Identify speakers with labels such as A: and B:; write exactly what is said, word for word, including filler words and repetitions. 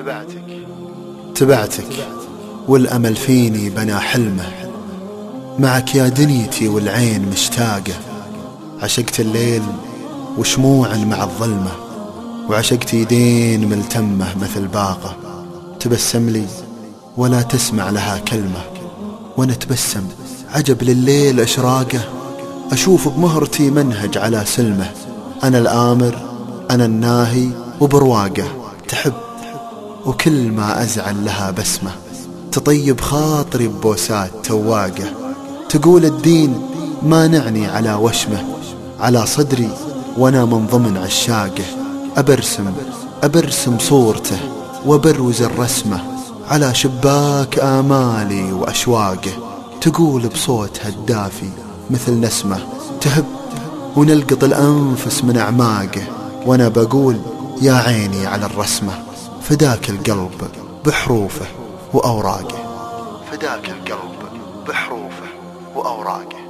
A: تبعتك تبعتك والأمل فيني بنا حلمه، معك يا دنيتي والعين مشتاقة. عشقت الليل وشموعا مع الظلمة، وعشقت يدين ملتمة مثل باقة. تبسم لي ولا تسمع لها كلمة، وانا تبسم عجب لليل اشراقه. اشوف بمهرتي منهج على سلمه، انا الآمر انا الناهي وبرواقه. تحب وكل ما ازعل لها بسمة، تطيب خاطري ببوسات تواقه. تقول الدين ما نعني على وشمه، على صدري وانا من ضمن عشاقه. أبرسم أبرسم صورته وبروز الرسمة على شباك آمالي وأشواقه. تقول بصوتها الدافي مثل نسمة، تهب ونلقط الأنفس من أعماقه. وأنا بقول يا عيني على الرسمة، فداك القلب بحروفه وأوراقه. فداك القلب بحروفه وأوراقه.